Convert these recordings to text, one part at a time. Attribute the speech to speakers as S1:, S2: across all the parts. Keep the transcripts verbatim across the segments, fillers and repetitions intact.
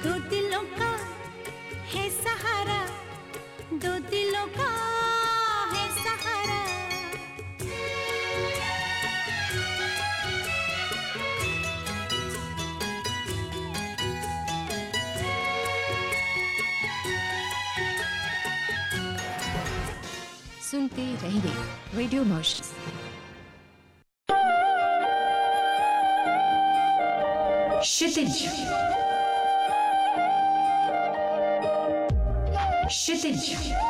S1: दो दिलों का है सहारा, दो दिलों का है सहारा।
S2: सुनते रहिए रेडियो मॉरिशस।
S3: क्षितिज क्षितिज,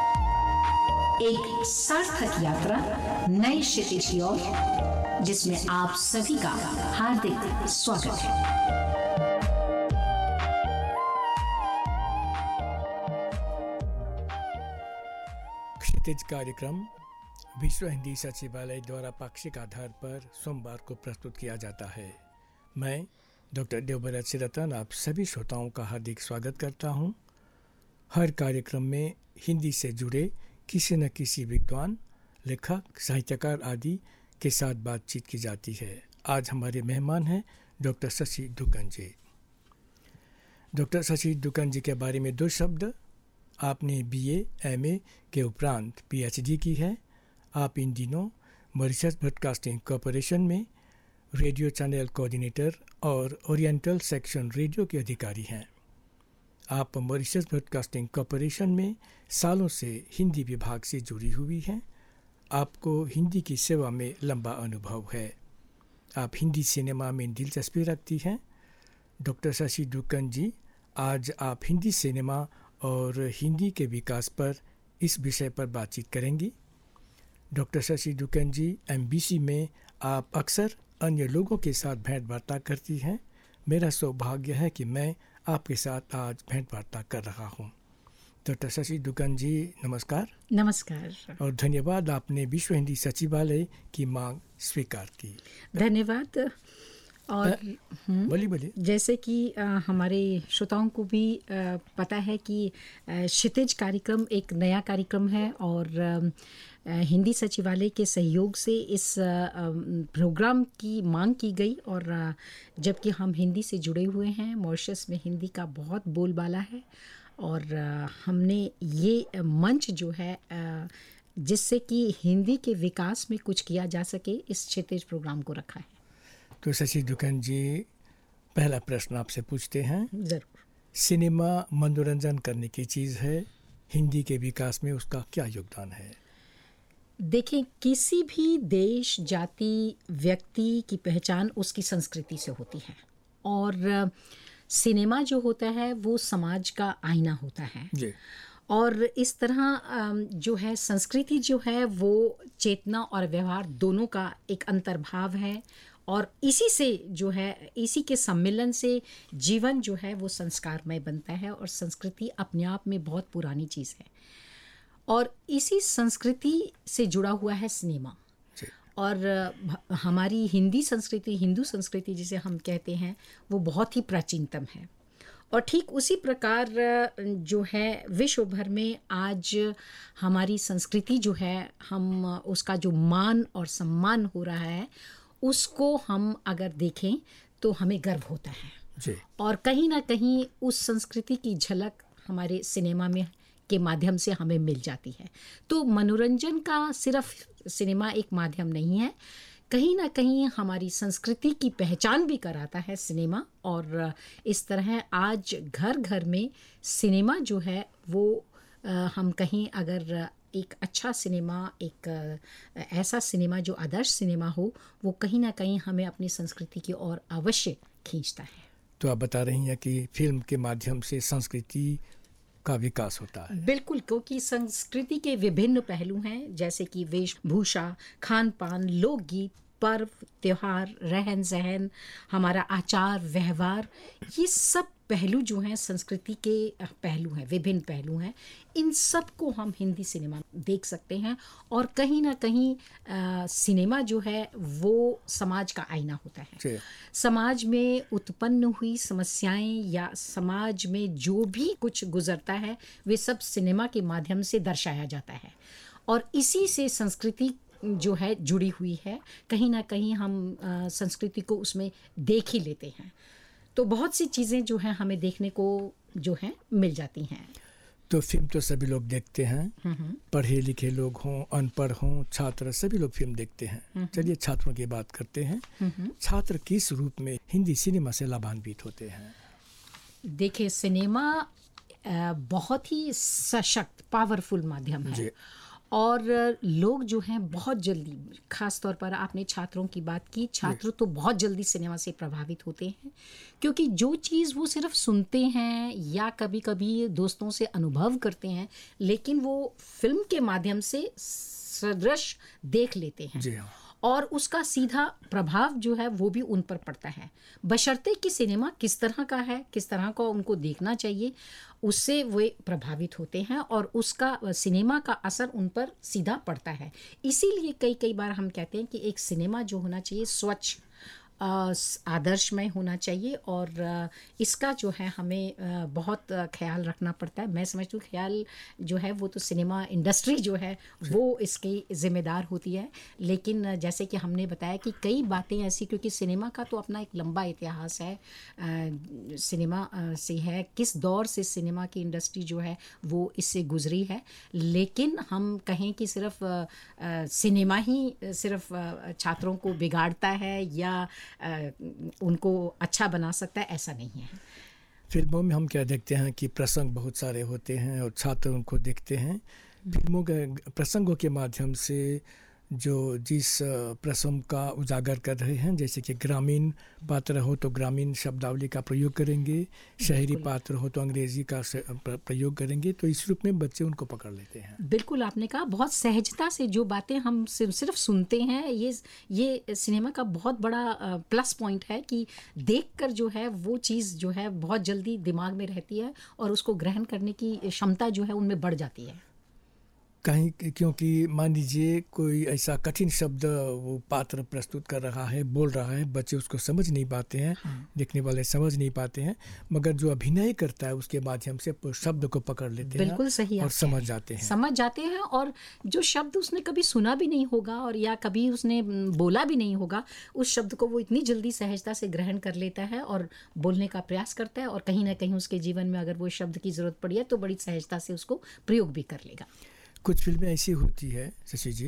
S3: एक सार्थक यात्रा नए क्षितिज की ओर, जिसमें आप सभी का हार्दिक स्वागत है।
S4: क्षितिज कार्यक्रम विश्व हिंदी सचिवालय द्वारा पाक्षिक आधार पर सोमवार को प्रस्तुत किया जाता है। मैं डॉक्टर देवव्रत सिरतन आप सभी श्रोताओं का हार्दिक स्वागत करता हूं। हर कार्यक्रम में हिंदी से जुड़े किसी न किसी विद्वान, लेखक, साहित्यकार आदि के साथ बातचीत की जाती है। आज हमारे मेहमान हैं डॉक्टर शशि दुक्कन जी। डॉक्टर शशि दुक्कन जी के बारे में दो शब्द। आपने बीए, एमए के उपरांत पीएचडी की है। आप इन दिनों मॉरिशस ब्रॉडकास्टिंग कॉरपोरेशन में रेडियो चैनल कोऑर्डिनेटर और ओरिएंटल सेक्शन रेडियो के अधिकारी हैं। आप मॉरिशस ब्रॉडकास्टिंग कॉरपोरेशन में सालों से हिंदी विभाग से जुड़ी हुई हैं। आपको हिंदी की सेवा में लंबा अनुभव है। आप हिंदी सिनेमा में दिलचस्पी रखती हैं। डॉक्टर शशि दुक्कन जी, आज आप हिंदी सिनेमा और हिंदी के विकास पर इस विषय पर बातचीत करेंगी। डॉक्टर शशि दुक्कन जी, एमबीसी में आप अक्सर अन्य लोगों के साथ भेंट वार्ता करती हैं। मेरा सौभाग्य है कि मैं आपके साथ आज भेंट वार्ता कर रहा हूं। डॉक्टर शशि दुक्कन जी, नमस्कार।
S5: नमस्कार
S4: और धन्यवाद, आपने विश्व हिंदी सचिवालय की मांग स्वीकार की।
S5: धन्यवाद। और
S4: बोलिए बोलिए।
S5: जैसे कि आ, हमारे श्रोताओं को भी आ, पता है कि आ, क्षितिज कार्यक्रम एक नया कार्यक्रम है और आ, हिंदी सचिवालय के सहयोग से इस आ, प्रोग्राम की मांग की गई। और आ, जबकि हम हिंदी से जुड़े हुए हैं, मॉरिशस में हिंदी का बहुत बोलबाला है और आ, हमने ये मंच जो है आ, जिससे कि हिंदी के विकास में कुछ किया जा सके, इस क्षितिज प्रोग्राम को रखा है।
S4: तो शशि दुक्कन जी, पहला प्रश्न आपसे पूछते हैं।
S5: ज़रूर।
S4: सिनेमा मनोरंजन करने की चीज़ है, हिंदी के विकास में उसका क्या योगदान है?
S5: देखें, किसी भी देश, जाति, व्यक्ति की पहचान उसकी संस्कृति से होती है और सिनेमा जो होता है वो समाज का आईना होता है
S4: जी। और
S5: इस तरह जो है संस्कृति जो है वो चेतना और व्यवहार दोनों का एक अंतर्भाव है और इसी से जो है, इसी के सम्मिलन से जीवन जो है वो संस्कारमय बनता है और संस्कृति अपने आप में बहुत पुरानी चीज़ है और इसी संस्कृति से जुड़ा हुआ है सिनेमा। और हमारी हिंदी संस्कृति, हिंदू संस्कृति जिसे हम कहते हैं, वो बहुत ही प्राचीनतम है और ठीक उसी प्रकार जो है विश्व भर में आज हमारी संस्कृति जो है, हम उसका जो मान और सम्मान हो रहा है उसको हम अगर देखें तो हमें गर्व होता है
S4: जी।
S5: और कहीं ना कहीं उस संस्कृति की झलक हमारे सिनेमा में के माध्यम से हमें मिल जाती है। तो मनोरंजन का सिर्फ सिनेमा एक माध्यम नहीं है, कहीं ना कहीं हमारी संस्कृति की पहचान भी कराता है सिनेमा। और इस तरह आज घर घर में सिनेमा जो है वो आ, हम कहीं अगर एक अच्छा सिनेमा, एक ऐसा सिनेमा जो आदर्श सिनेमा हो, वो कहीं ना कहीं हमें अपनी संस्कृति की ओर अवश्य खींचता है।
S4: तो आप बता रही हैं कि फिल्म के माध्यम से संस्कृति का विकास होता है।
S5: बिल्कुल, क्योंकि संस्कृति के विभिन्न पहलू हैं, जैसे कि वेशभूषा, खान पान, लोकगीत, पर्व, त्योहार, रहन सहन, हमारा आचार व्यवहार, ये सब पहलू जो हैं संस्कृति के पहलू हैं, विभिन्न पहलू हैं। इन सब को हम हिंदी सिनेमा देख सकते हैं और कहीं ना कहीं आ, सिनेमा जो है वो समाज का आईना होता है। समाज में उत्पन्न हुई समस्याएं या समाज में जो भी कुछ गुजरता है वे सब सिनेमा के माध्यम से दर्शाया जाता है और इसी से संस्कृति जो है जुड़ी हुई है। कहीं ना कहीं हम आ, संस्कृति को उसमें देख ही लेते हैं। तो बहुत सी चीज़ें जो हैं हमें देखने को जो हैं मिल जाती हैं।
S4: तो फिल्म तो सभी लोग देखते हैं, पढ़े लिखे लोग हों, अनपढ़ हों, छात्र, सभी लोग फिल्म देखते हैं। चलिए छात्रों की बात करते हैं। छात्र किस रूप में हिंदी सिनेमा से लाभान्वित होते हैं?
S5: देखिए, सिनेमा अ, बहुत ही सशक्त, पावरफुल माध्यम है और लोग जो हैं बहुत जल्दी, ख़ास तौर पर आपने छात्रों की बात की, छात्र तो बहुत जल्दी सिनेमा से प्रभावित होते हैं, क्योंकि जो चीज़ वो सिर्फ सुनते हैं या कभी कभी दोस्तों से अनुभव करते हैं, लेकिन वो फिल्म के माध्यम से सदृश देख लेते हैं।
S4: जी हाँ।
S5: और उसका सीधा प्रभाव जो है वो भी उन पर पड़ता है, बशर्ते कि सिनेमा किस तरह का है, किस तरह का उनको देखना चाहिए, उससे वे प्रभावित होते हैं और उसका सिनेमा का असर उन पर सीधा पड़ता है। इसीलिए कई कई बार हम कहते हैं कि एक सिनेमा जो होना चाहिए स्वच्छ, आदर्शमय होना चाहिए और इसका जो है हमें बहुत ख्याल रखना पड़ता है। मैं समझती हूँ ख्याल जो है वो तो सिनेमा इंडस्ट्री जो है वो इसकी ज़िम्मेदार होती है, लेकिन जैसे कि हमने बताया कि कई बातें ऐसी, क्योंकि सिनेमा का तो अपना एक लंबा इतिहास है, सिनेमा से है, किस दौर से सिनेमा की इंडस्ट्री जो है वो इससे गुजरी है, लेकिन हम कहें कि सिर्फ सिनेमा ही सिर्फ छात्रों को बिगाड़ता है या उनको अच्छा बना सकता है, ऐसा नहीं है।
S4: फिल्मों में हम क्या देखते हैं कि प्रसंग बहुत सारे होते हैं और छात्र उनको देखते हैं। फिल्मों के प्रसंगों के माध्यम से जो जिस प्रसंग का उजागर कर रहे हैं, जैसे कि ग्रामीण पात्र हो तो ग्रामीण शब्दावली का प्रयोग करेंगे, शहरी पात्र हो तो अंग्रेजी का प्रयोग करेंगे, तो इस रूप में बच्चे उनको पकड़ लेते हैं।
S5: बिल्कुल, आपने कहा बहुत सहजता से जो बातें हम सिर्फ सुनते हैं, ये ये सिनेमा का बहुत बड़ा प्लस पॉइंट है कि देखकर जो है वो चीज़ जो है बहुत जल्दी दिमाग में रहती है और उसको ग्रहण करने की क्षमता जो है उनमें बढ़ जाती है।
S4: कहीं, क्योंकि मान लीजिए कोई ऐसा कठिन शब्द वो पात्र प्रस्तुत कर रहा है, बोल रहा है, बच्चे उसको समझ नहीं पाते हैं, हाँ। देखने वाले समझ नहीं पाते हैं, मगर जो अभिनय करता है उसके माध्यम से शब्द को पकड़ लेते हैं।
S5: बिल्कुल सही
S4: और समझ जाते हैं
S5: समझ जाते हैं और जो शब्द उसने कभी सुना भी नहीं होगा और या कभी उसने बोला भी नहीं होगा, उस शब्द को वो इतनी जल्दी सहजता से ग्रहण कर लेता है और बोलने का प्रयास करता है, और कहीं ना कहीं उसके जीवन में अगर वो शब्द की ज़रूरत पड़ी है तो बड़ी सहजता से उसको प्रयोग भी कर लेगा।
S4: कुछ फिल्में ऐसी होती है शशि जी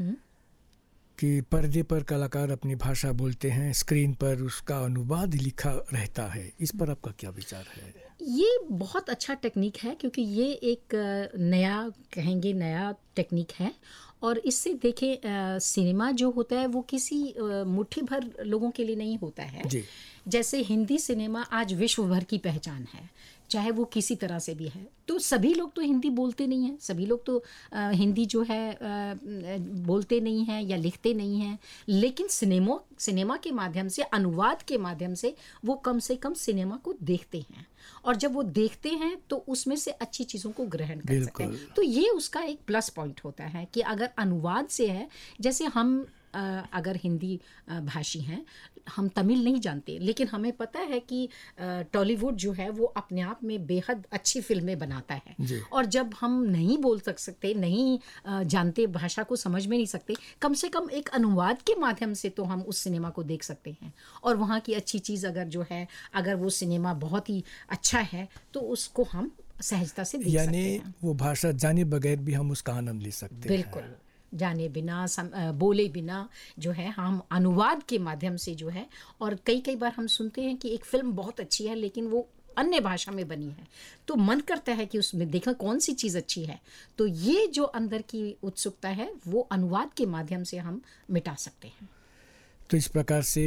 S4: कि पर्दे पर कलाकार अपनी भाषा बोलते हैं, स्क्रीन पर उसका अनुवाद लिखा रहता है, इस पर आपका क्या विचार है?
S5: ये बहुत अच्छा टेक्निक है, क्योंकि ये एक नया कहेंगे नया टेक्निक है और इससे देखें सिनेमा जो होता है वो किसी मुट्ठी भर लोगों के लिए नहीं होता है
S4: जी।
S5: जैसे हिंदी सिनेमा आज विश्व भर की पहचान है, चाहे वो किसी तरह से भी है। तो सभी लोग तो हिंदी बोलते नहीं हैं, सभी लोग तो आ, हिंदी जो है आ, बोलते नहीं हैं या लिखते नहीं हैं, लेकिन सिनेमा सिनेमा के माध्यम से, अनुवाद के माध्यम से वो कम से कम सिनेमा को देखते हैं और जब वो देखते हैं तो उसमें से अच्छी चीज़ों को ग्रहण कर सकते हैं। तो ये उसका एक प्लस पॉइंट होता है कि अगर अनुवाद से है, जैसे हम अगर हिंदी भाषी हैं, हम तमिल नहीं जानते, लेकिन हमें पता है कि टॉलीवुड जो है वो अपने आप में बेहद अच्छी फिल्में बनाता है, और जब हम नहीं बोल सकते, नहीं जानते, भाषा को समझ में नहीं सकते, कम से कम एक अनुवाद के माध्यम से तो हम उस सिनेमा को देख सकते हैं और वहाँ की अच्छी चीज़ अगर जो है, अगर वो सिनेमा बहुत ही अच्छा है तो उसको हम सहजता से देख सकते हैं।
S4: यानी वो भाषा जाने बगैर भी हम उसका आनंद ले सकते हैं।
S5: बिल्कुल, जाने बिना, सम, बोले बिना जो है हम अनुवाद के माध्यम से जो है, और कई कई बार हम सुनते हैं कि एक फिल्म बहुत अच्छी है लेकिन वो अन्य भाषा में बनी है, तो मन करता है कि उसमें देखा कौन सी चीज़ अच्छी है, तो ये जो अंदर की उत्सुकता है वो अनुवाद के माध्यम से हम मिटा सकते हैं।
S4: तो इस प्रकार से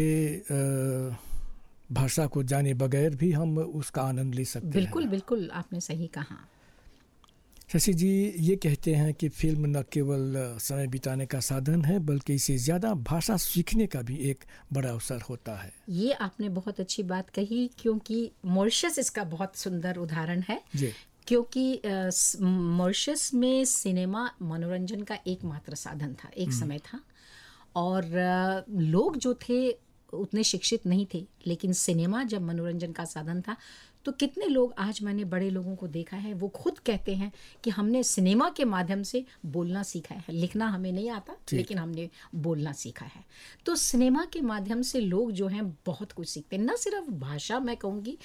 S4: भाषा को जाने बगैर भी हम उसका आनंद ले सकते हैं।
S5: बिल्कुल बिल्कुल, आपने सही कहा।
S4: शशि जी ये कहते हैं कि फिल्म न केवल समय बिताने का साधन है बल्कि इससे ज़्यादा भाषा सीखने का भी एक बड़ा अवसर होता है।
S5: ये आपने बहुत अच्छी बात कही, क्योंकि मॉरिशस इसका बहुत सुंदर उदाहरण है जी। क्योंकि मॉरिशस में सिनेमा मनोरंजन का एकमात्र साधन था, एक समय था, और लोग जो थे उतने शिक्षित नहीं थे, लेकिन सिनेमा जब मनोरंजन का साधन था तो कितने लोग, आज मैंने बड़े लोगों को देखा है, वो खुद कहते हैं कि हमने सिनेमा के माध्यम से बोलना सीखा है, लिखना हमें नहीं आता लेकिन हमने बोलना सीखा है। तो सिनेमा के माध्यम से लोग जो हैं बहुत कुछ सीखते हैं, न सिर्फ भाषा, मैं कहूँगी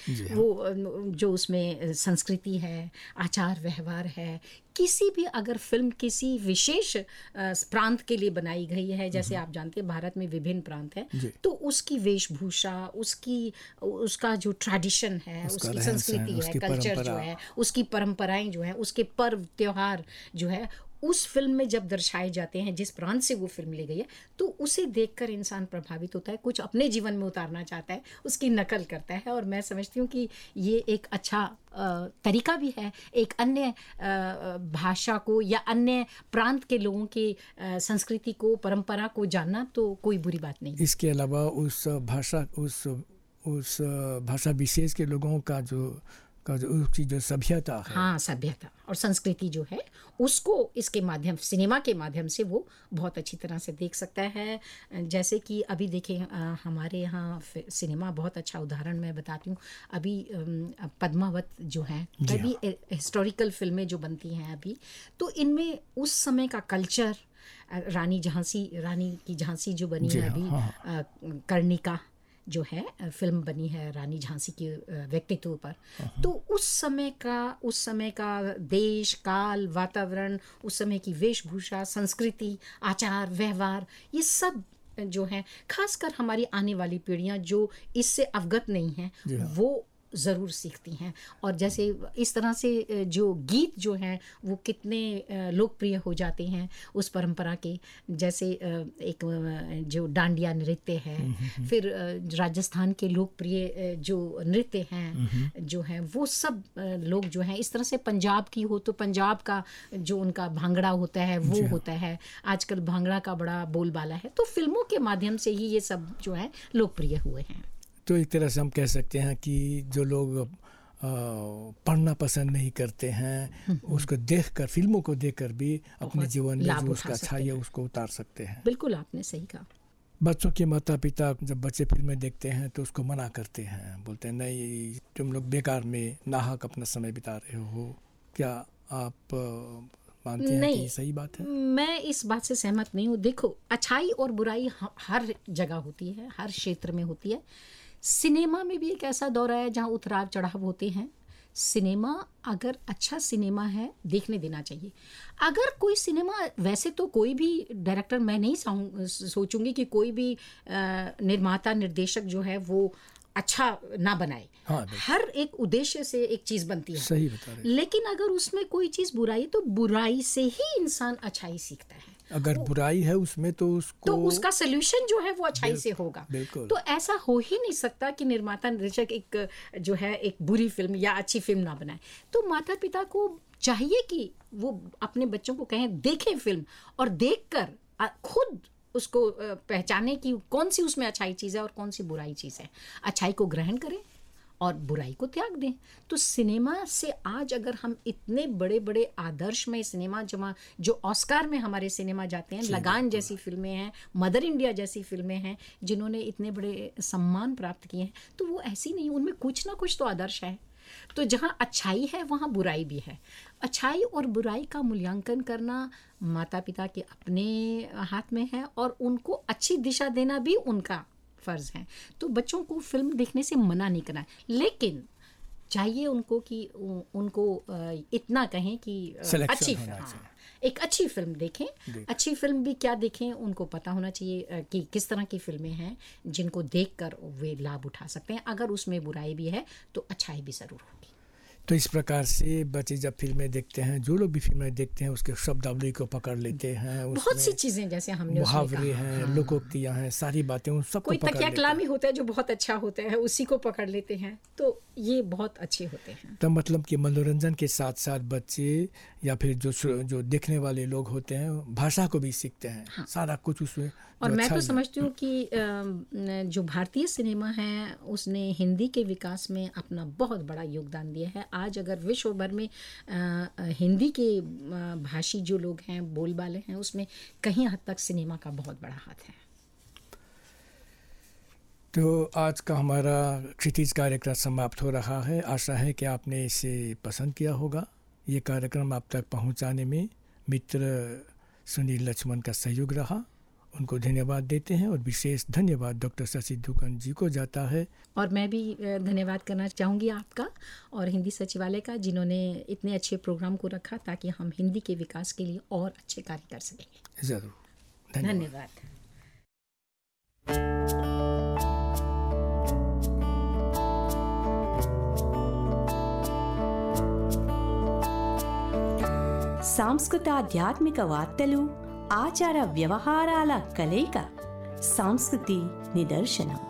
S5: वो जो उसमें संस्कृति है, आचार व्यवहार है। किसी भी अगर फिल्म किसी विशेष प्रांत के लिए बनाई गई है, जैसे आप जानते हैं भारत में विभिन्न प्रांत हैं, तो उसकी वेशभूषा, उसकी उसका जो ट्रेडिशन है, उसकी संस्कृति है, कल्चर जो है, उसकी परंपराएं जो है, उसके पर्व त्योहार जो है, उस फिल्म में जब दर्शाए जाते हैं, जिस प्रांत से वो फिल्म ली गई है, तो उसे देखकर इंसान प्रभावित होता है, कुछ अपने जीवन में उतारना चाहता है, उसकी नकल करता है। और मैं समझती हूँ कि ये एक अच्छा तरीका भी है एक अन्य भाषा को या अन्य प्रांत के लोगों की संस्कृति को, परंपरा को जानना, तो कोई बुरी बात नहीं।
S4: इसके अलावा उस भाषा उस उस भाषा विशेष के लोगों का जो का जो उसकी जो सभ्यता है,
S5: हाँ सभ्यता और संस्कृति जो है, उसको इसके माध्यम, सिनेमा के माध्यम से वो बहुत अच्छी तरह से देख सकता है। जैसे कि अभी देखें, हमारे यहाँ सिनेमा बहुत अच्छा उदाहरण मैं बताती हूँ। अभी पद्मावत जो है, अभी हिस्टोरिकल फिल्में जो बनती हैं अभी, तो इनमें उस समय का कल्चर, रानी झांसी, रानी की झांसी जो बनी है अभी, हाँ। कर्णिका जो है फिल्म बनी है रानी झांसी के व्यक्तित्व पर, तो उस समय का उस समय का देश काल, वातावरण, उस समय की वेशभूषा, संस्कृति, आचार व्यवहार, ये सब जो है, खासकर हमारी आने वाली पीढ़ियां जो इससे अवगत नहीं हैं, वो ज़रूर सीखती हैं। और जैसे इस तरह से जो गीत जो हैं वो कितने लोकप्रिय हो जाते हैं उस परंपरा के, जैसे एक जो डांडिया नृत्य है, फिर राजस्थान के लोकप्रिय जो नृत्य हैं जो हैं, वो सब लोग जो हैं, इस तरह से पंजाब की हो तो पंजाब का जो उनका भांगड़ा होता है वो होता है, आजकल भांगड़ा का बड़ा बोलबाला है। तो फिल्मों के माध्यम से ही ये सब जो है लोकप्रिय हुए हैं।
S4: तो एक तरह से हम कह सकते हैं कि जो लोग पढ़ना पसंद नहीं करते हैं, उसको देखकर, फिल्मों को देखकर भी अपने जीवन में जो उसका अच्छा है उसको उतार सकते हैं।
S5: बिल्कुल, आपने सही कहा।
S4: बच्चों के माता पिता जब बच्चे फिल्में देखते हैं तो उसको मना करते हैं, बोलते हैं नहीं तुम लोग बेकार में नाहक अपना समय बिता रहे हो। क्या आप मानते हैं कि सही बात है?
S5: मैं इस बात से सहमत नहीं हूँ। देखो, अच्छाई और बुराई हर जगह होती है, हर क्षेत्र में होती है। सिनेमा में भी एक ऐसा दौर है जहाँ उतराव चढ़ाव होते हैं। सिनेमा अगर अच्छा सिनेमा है, देखने देना चाहिए। अगर कोई सिनेमा, वैसे तो कोई भी डायरेक्टर, मैं नहीं सोचूंगी कि कोई भी निर्माता निर्देशक जो है वो अच्छा ना बनाए।
S4: हाँ,
S5: हर एक उद्देश्य से एक चीज़ बनती है,
S4: सही बता रहे।
S5: लेकिन अगर उसमें कोई चीज़ बुराई, तो बुराई से ही इंसान अच्छाई सीखता है।
S4: अगर बुराई है उसमें तो उसको
S5: तो उसका सलूशन जो है वो अच्छाई से होगा। तो ऐसा हो ही नहीं सकता कि निर्माता निर्देशक एक जो है एक बुरी फिल्म या अच्छी फिल्म ना बनाए। तो माता पिता को चाहिए कि वो अपने बच्चों को कहें देखें फिल्म, और देखकर खुद उसको पहचाने कि कौन सी उसमें अच्छाई चीज़ है और कौन सी बुराई चीज़ है। अच्छाई को ग्रहण करें और बुराई को त्याग दें। तो सिनेमा से आज अगर हम इतने बड़े बड़े आदर्शमय सिनेमा, जमा जो ऑस्कार में हमारे सिनेमा जाते हैं, लगान जैसी फिल्में हैं, मदर इंडिया जैसी फिल्में हैं जिन्होंने इतने बड़े सम्मान प्राप्त किए हैं, तो वो ऐसी नहीं, उनमें कुछ ना कुछ तो आदर्श है। तो जहाँ अच्छाई है वहाँ बुराई भी है। अच्छाई और बुराई का मूल्यांकन करना माता पिता के अपने हाथ में है, और उनको अच्छी दिशा देना भी उनका फ़र्ज़ है। तो बच्चों को फिल्म देखने से मना नहीं करना है, लेकिन चाहिए उनको कि उनको इतना कहें कि अच्छी, हाँ, एक अच्छी फिल्म देखें। देख। अच्छी फिल्म भी क्या देखें, उनको पता होना चाहिए कि किस तरह की फिल्में हैं जिनको देखकर वे लाभ उठा सकते हैं। अगर उसमें बुराई भी है तो अच्छाई भी ज़रूर होगी।
S4: तो इस प्रकार से बच्चे जब फिल्में देखते हैं, जो लोग भी फिल्में देखते हैं, उसके शब्दावली को पकड़ लेते हैं।
S5: बहुत सी चीज़ें जैसे हमने
S4: मुहावरे हैं, हाँ। लोकोक्तियाँ हैं, सारी बातें उन सबको
S5: कोई तकिया कलामी होता है जो बहुत अच्छा होता है, उसी को पकड़ लेते हैं। तो ये बहुत अच्छे होते हैं।
S4: तो मतलब कि मनोरंजन के साथ साथ बच्चे या फिर जो जो देखने वाले लोग होते हैं भाषा को भी सीखते हैं, हाँ। सारा कुछ उसमें।
S5: और मैं तो समझती हूँ कि जो भारतीय सिनेमा है उसने हिंदी के विकास में अपना बहुत बड़ा योगदान दिया है। आज अगर विश्व भर में हिंदी के भाषी जो लोग हैं, बोलबाले हैं, उसमें कहीं हद तक सिनेमा का बहुत बड़ा हाथ है।
S4: तो आज का हमारा क्षितिज कार्यक्रम समाप्त हो रहा है। आशा है कि आपने इसे पसंद किया होगा। ये कार्यक्रम आप तक पहुंचाने में मित्र सुनील लक्ष्मण का सहयोग रहा, उनको धन्यवाद देते हैं। और विशेष धन्यवाद डॉक्टर शशि दुकान जी को जाता है।
S5: और मैं भी धन्यवाद करना चाहूँगी आपका और हिंदी सचिवालय का, जिन्होंने इतने अच्छे प्रोग्राम को रखा ताकि हम हिंदी के विकास के लिए और अच्छे कार्य कर सकें।
S4: ज़रूर,
S5: धन्यवाद,
S4: धन्यवाद।
S6: సాంస్కృత ఆధ్యాత్మిక వార్తలు, ఆచార వ్యవహారాల కలయిక సంస్కృతి నిదర్శనం.